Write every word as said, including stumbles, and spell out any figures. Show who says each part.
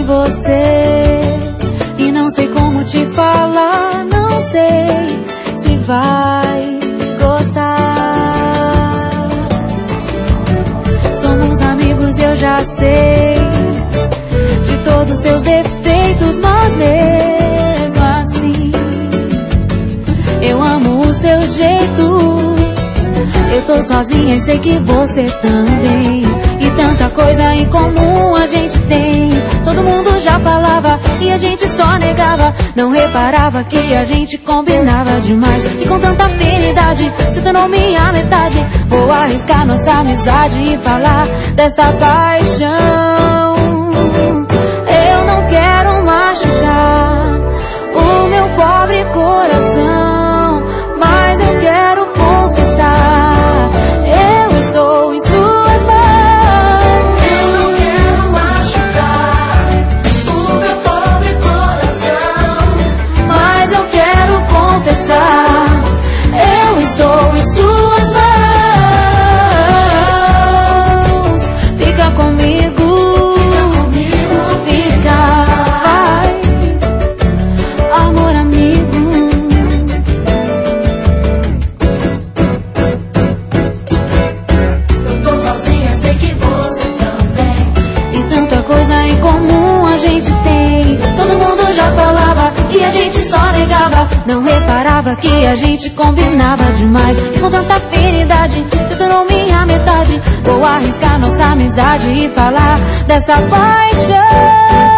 Speaker 1: você e não sei como te falar, não sei se vai gostar. Somos amigos, eu já sei de todos seus defeitos, mas mesmo assim eu amo o seu jeito. Eu tô sozinha e sei que você também, e tanta coisa em comum a gente tem. Todo mundo já falava e a gente só negava, não reparava que a gente combinava demais. E com tanta afinidade se tornou minha metade. Vou arriscar nossa amizade e falar dessa paixão. Eu não quero machucar o meu pobre coração, mas eu quero confessar, eu estou em suas mãos.
Speaker 2: Eu não quero machucar o meu pobre coração,
Speaker 1: mas eu quero confessar, eu estou em suas mãos. Fica comigo, fica, vai, amor amigo.
Speaker 2: eu tô sozinha, sei que você também.
Speaker 1: E tanta coisa em comum a gente tem. Todo mundo já falava e a gente só negava, não reparava que a gente combinava demais. E com tanta afinidade se tornou minha metade. Vou arriscar nossa amizade e falar dessa paixão.